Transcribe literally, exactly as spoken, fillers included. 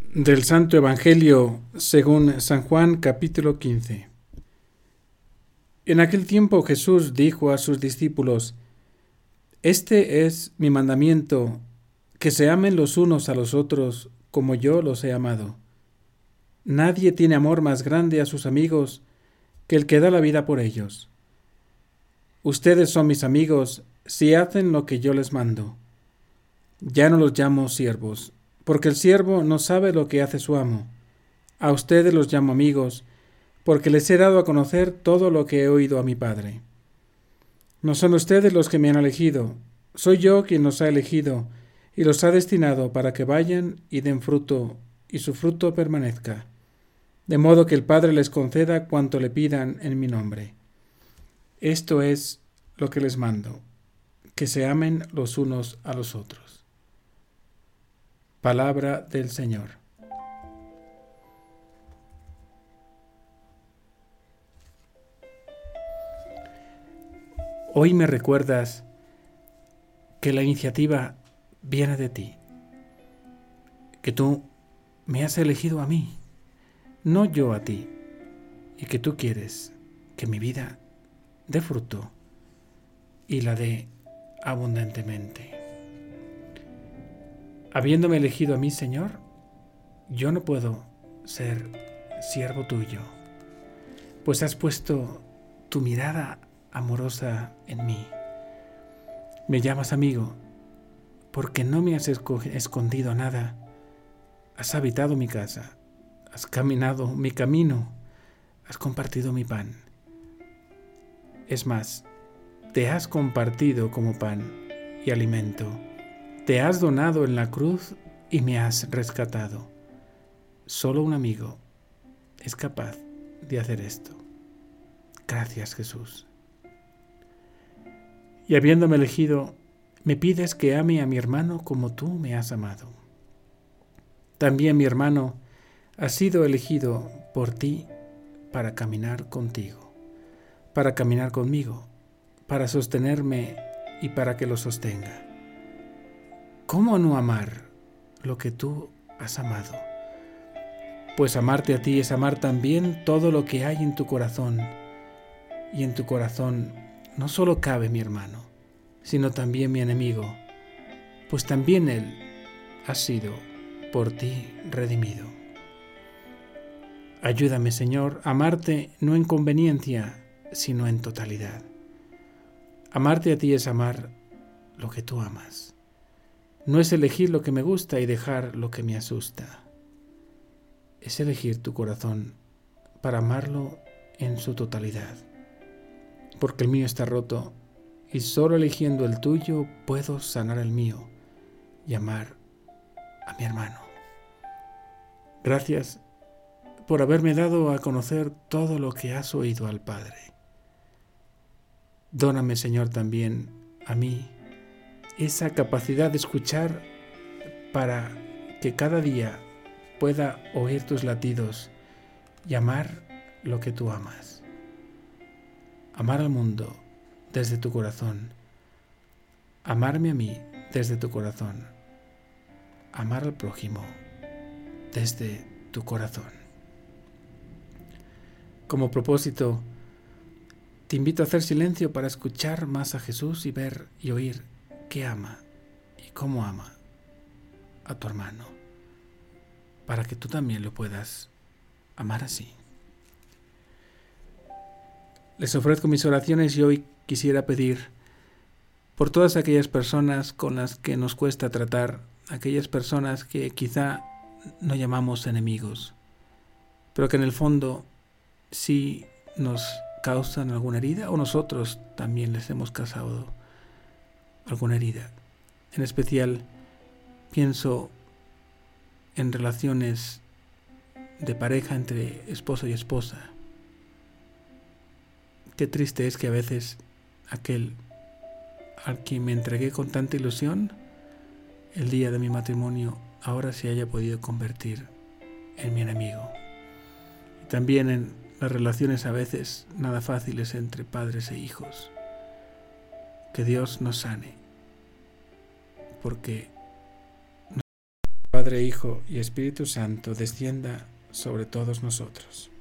Del Santo Evangelio según San Juan, capítulo quince. En aquel tiempo Jesús dijo a sus discípulos: Este es mi mandamiento, que se amen los unos a los otros como yo los he amado. Nadie tiene amor más grande a sus amigos que el que da la vida por ellos. Ustedes son mis amigos si hacen lo que yo les mando. Ya no los llamo siervos, porque el siervo no sabe lo que hace su amo. A ustedes los llamo amigos, porque les he dado a conocer todo lo que he oído a mi Padre. No son ustedes los que me han elegido, soy yo quien los ha elegido y los ha destinado para que vayan y den fruto, y su fruto permanezca, de modo que el Padre les conceda cuanto le pidan en mi nombre. Esto es lo que les mando, que se amen los unos a los otros. Palabra del Señor. Hoy me recuerdas que la iniciativa viene de ti, que tú me has elegido a mí, no yo a ti, y que tú quieres que mi vida dé fruto y la dé abundantemente. Habiéndome elegido a mí, Señor, yo no puedo ser siervo tuyo, pues has puesto tu mirada amorosa en mí. Me llamas amigo, porque no me has escondido nada. Has habitado mi casa, has caminado mi camino, has compartido mi pan. Es más, te has compartido como pan y alimento. Te has donado en la cruz y me has rescatado. Solo un amigo es capaz de hacer esto. Gracias, Jesús. Y habiéndome elegido, me pides que ame a mi hermano como tú me has amado. También mi hermano ha sido elegido por ti para caminar contigo, para caminar conmigo, para sostenerme y para que lo sostenga. ¿Cómo no amar lo que tú has amado? Pues amarte a ti es amar también todo lo que hay en tu corazón. Y en tu corazón no solo cabe mi hermano, sino también mi enemigo, pues también él ha sido por ti redimido. Ayúdame, Señor, a amarte no en conveniencia, sino en totalidad. Amarte a ti es amar lo que tú amas. No es elegir lo que me gusta y dejar lo que me asusta. Es elegir tu corazón para amarlo en su totalidad. Porque el mío está roto y solo eligiendo el tuyo puedo sanar el mío y amar a mi hermano. Gracias por haberme dado a conocer todo lo que has oído al Padre. Dóname, Señor, también a mí esa capacidad de escuchar para que cada día pueda oír tus latidos y amar lo que tú amas. Amar al mundo desde tu corazón. Amarme a mí desde tu corazón. Amar al prójimo desde tu corazón. Como propósito, te invito a hacer silencio para escuchar más a Jesús y ver y oír que ama y cómo ama a tu hermano, para que tú también lo puedas amar así. Les ofrezco mis oraciones y hoy quisiera pedir por todas aquellas personas con las que nos cuesta tratar, aquellas personas que quizá no llamamos enemigos, pero que en el fondo sí nos causan alguna herida o nosotros también les hemos causado alguna herida. En especial pienso en relaciones de pareja entre esposo y esposa. Qué triste es que a veces aquel al quien me entregué con tanta ilusión el día de mi matrimonio ahora se haya podido convertir en mi enemigo. Y también en las relaciones a veces nada fáciles entre padres e hijos. Que Dios nos sane, porque Padre Padre, Hijo y Espíritu Santo, descienda sobre todos nosotros.